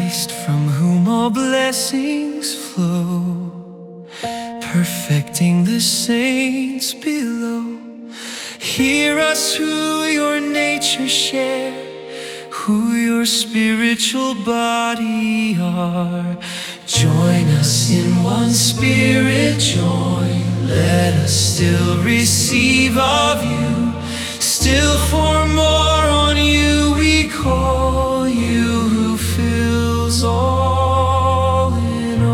Christ, from whom all blessings flow, perfecting the saints below. Hear us who your nature share, who your spiritual body are. Join us in one spirit, join. Let us still receive of you, still for more on you we call, you who fills all in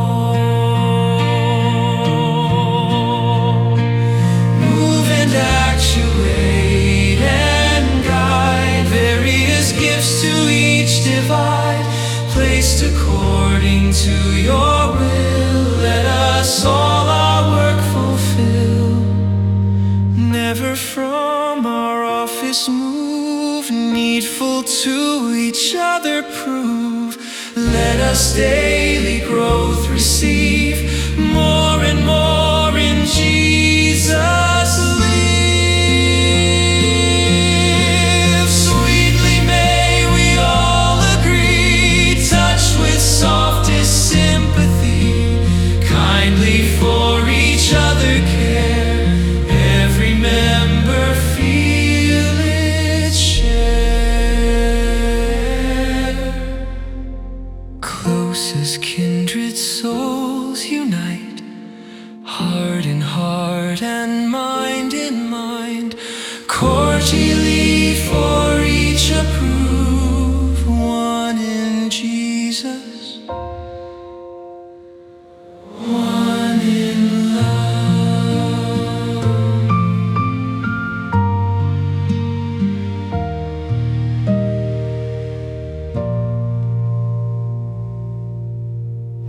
all. Move and actuate and guide, various gifts to each divide, placed according to your will. Let us all our work fulfill, never from our office move, needful to each other prove. Let us daily growth receive, more and more in Jesus live. Sweetly may we all agree, touched with softest sympathy, kindly for each other care, every member feel its share. Close as kindred souls,